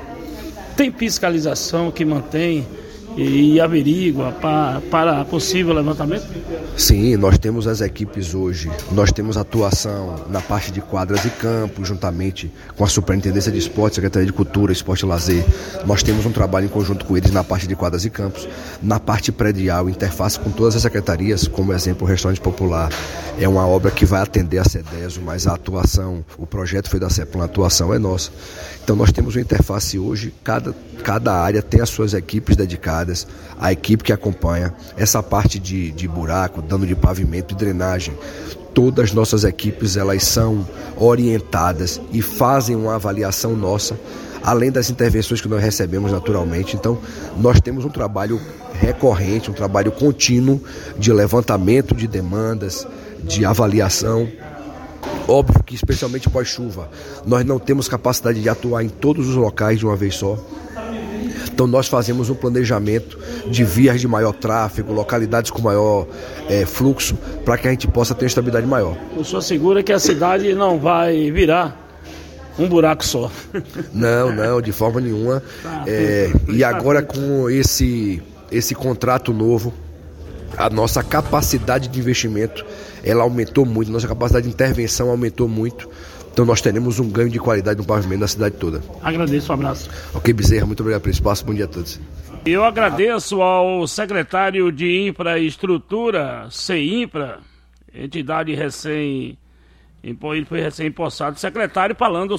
tem fiscalização que mantém e averigua para possível levantamento? Sim, nós temos as equipes hoje, nós temos atuação na parte de quadras e campos, juntamente com a Superintendência de Esporte, Secretaria de Cultura, Esporte e Lazer. Nós temos um trabalho em conjunto com eles na parte de quadras e campos, na parte predial, interface com todas as secretarias, como exemplo o Restaurante Popular. É uma obra que vai atender a CEDESO, mas a atuação, o projeto foi da CEPLAN, a atuação é nossa. Então nós temos uma interface hoje, cada área tem as suas equipes dedicadas, a equipe que acompanha essa parte de buraco, dano de pavimento e drenagem. Todas as nossas equipes elas são orientadas e fazem uma avaliação nossa, além das intervenções que nós recebemos naturalmente. Então nós temos um trabalho recorrente, um trabalho contínuo de levantamento de demandas, de avaliação. Óbvio que especialmente pós-chuva nós não temos capacidade de atuar em todos os locais de uma vez só. Então nós fazemos um planejamento de vias de maior tráfego, localidades com maior fluxo, para que a gente possa ter uma estabilidade maior. O senhor assegura que a cidade não vai virar Um buraco só. Não, de forma nenhuma. E agora com esse contrato novo, a nossa capacidade de investimento, ela aumentou muito, nossa capacidade de intervenção aumentou muito. Então nós teremos um ganho de qualidade no pavimento da cidade toda. Agradeço, um abraço. Ok, Bezerra, muito obrigado pelo espaço, bom dia a todos. Eu agradeço ao secretário de Infraestrutura, CEINFRA, entidade ele foi recém-empossado, secretário falando